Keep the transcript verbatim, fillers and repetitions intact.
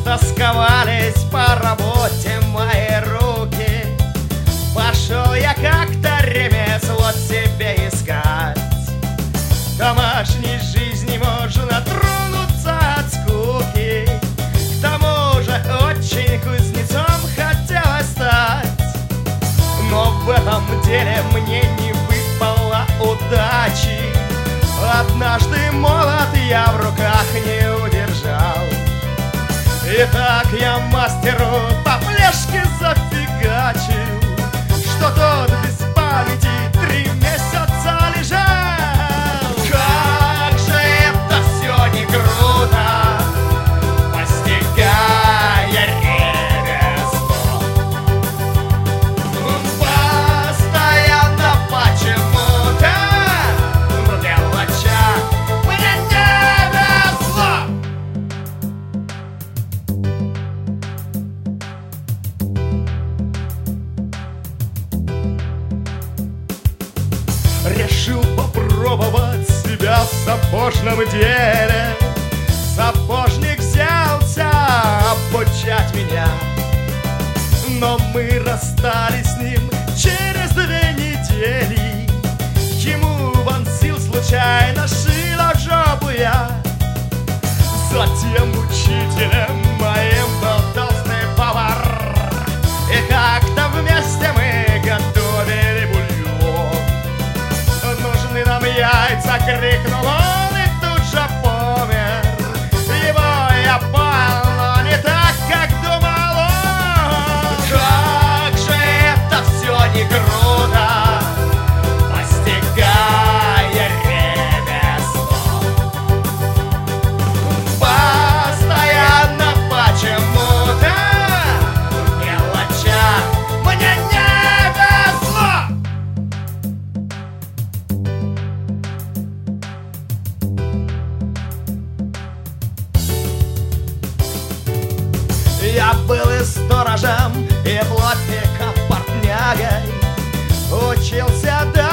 Истосковались по работе мои руки. Пошел я как-то ремесло себе искать. В домашней жизни можно тронуться от скуки. К тому же очень кузнецом хотелось стать. Но в этом деле мне не выпало удачи. Однажды молот я в руках не удержал. И так я мастеру по флешке зафигачил, что тот без памяти три месяца лежал. Как же это все не круто, постигая ремесло. Постоянно почему-то мелоча мне не везло. Решил попробовать себя в сапожном деле. Сапожник взялся обучать меня, но мы расстались с ним через две недели. Ему вонзил случайно шило в жопу я. Затем учителем моим был толстый повар, и как-то вместе мы готовили бульон. Нужны нам яйца, крикнул он и тут же помер. Его я понял, но не так, как думал он. Как же это все не круто, постигая ремесло. Постоянно почему-то мелоча мне не везло. Я был и сторожем, и плотником, портнягой. Учился до